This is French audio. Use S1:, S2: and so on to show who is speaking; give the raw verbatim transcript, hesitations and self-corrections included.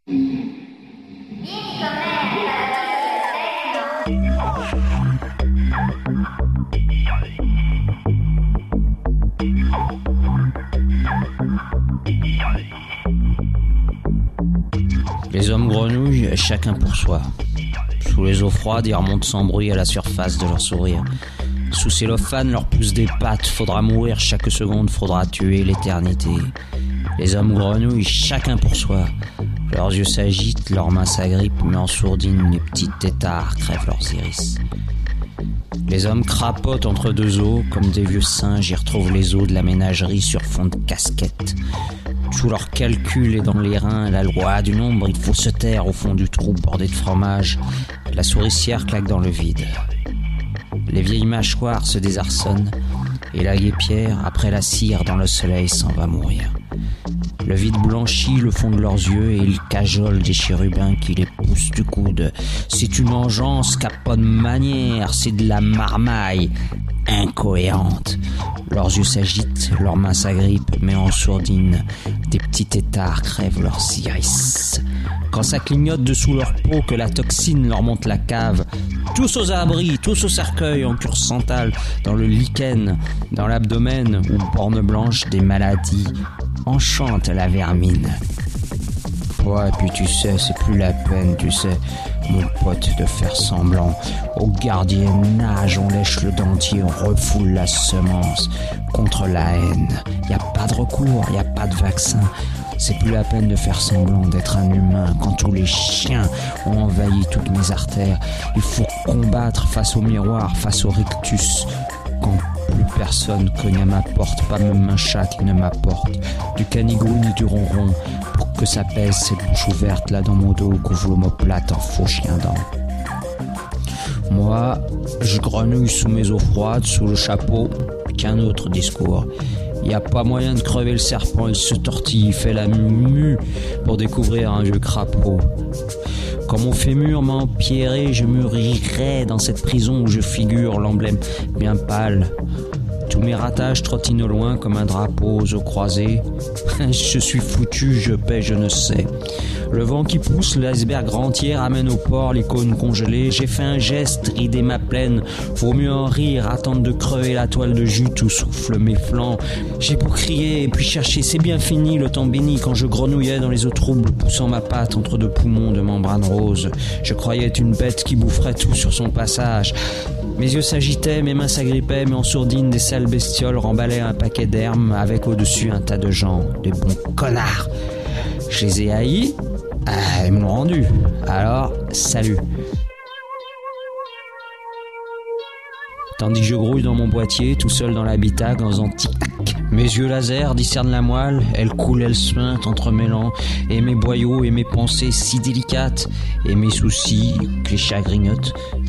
S1: Les hommes grenouilles, chacun pour soi. Sous les eaux froides, ils remontent sans bruit à la surface de leur sourire. Sous cellophane, leur pousse des pattes. Faudra mourir chaque seconde, faudra tuer l'éternité. Les hommes grenouilles, chacun pour soi. Leurs yeux s'agitent, leurs mains s'agrippent, mais en sourdine, les petits têtards crèvent leurs iris. Les hommes crapotent entre deux os, comme des vieux singes, ils retrouvent les os de la ménagerie sur fond de casquette. Sous leurs calculs et dans les reins, la loi du nombre, il faut se taire au fond du trou bordé de fromage. La souricière claque dans le vide. Les vieilles mâchoires se désarçonnent, et la guêpière, après la cire dans le soleil, s'en va mourir. Le vide blanchit le fond de leurs yeux et ils cajolent des chérubins qui les poussent du coude. C'est une engeance qu'a pas de manière, c'est de la marmaille incohérente. Leurs yeux s'agitent, leurs mains s'agrippent, mais en sourdine, des petits têtards crèvent leurs iris. Quand ça clignote dessous leur peau, que la toxine leur monte la cave, tous aux abris, tous au cercueil, en cure santale, dans le lichen, dans l'abdomen ou borne blanche des maladies, enchante la vermine. Ouais, puis tu sais, c'est plus la peine, tu sais, mon pote, de faire semblant. Au gardiennage, on lèche le dentier, on refoule la semence contre la haine. Y a pas de recours, y a pas de vaccin. C'est plus la peine de faire semblant d'être un humain quand tous les chiens ont envahi toutes mes artères. Il faut combattre face au miroir, face au rictus. Quand plus personne cogne à ma porte, pas même un chat qui ne m'apporte du canigou ni du ronron, pour que ça pèse cette bouche ouverte là dans mon dos, couvre l'omoplate en faux chien dent. Moi, je grenouille sous mes eaux froides, sous le chapeau, qu'un autre discours. Y a pas moyen de crever le serpent, il se tortille, il fait la mue pour découvrir un vieux crapaud. Quand mon fémur m'a empierré, je mûrirai dans cette prison où je figure l'emblème bien pâle. Tous mes ratages trottinent au loin comme un drapeau aux eaux croisées. Je suis foutu, je paie, je ne sais. Le vent qui pousse, l'iceberg entier ramène au port les cônes congelés. J'ai fait un geste, rider ma plaine. Vaut mieux en rire, attendre de crever la toile de jute où soufflent mes flancs. J'ai beau crier et puis chercher, c'est bien fini le temps béni quand je grenouillais dans les eaux troubles, poussant ma patte entre deux poumons de membrane rose. Je croyais être une bête qui boufferait tout sur son passage. Mes yeux s'agitaient, mes mains s'agrippaient, mais en sourdine, des sales bestioles remballaient un paquet d'hermes avec au-dessus un tas de gens, de bons connards. Je les ai haïs, ah, ils me l'ont rendu. Alors, salut. Tandis que je grouille dans mon boîtier, tout seul dans l'habitacle, en faisant tic-tac. Mes yeux laser discernent la moelle, elle coule, elle suinte, entremêlant, et mes boyaux et mes pensées si délicates, et mes soucis que les chats grignotent,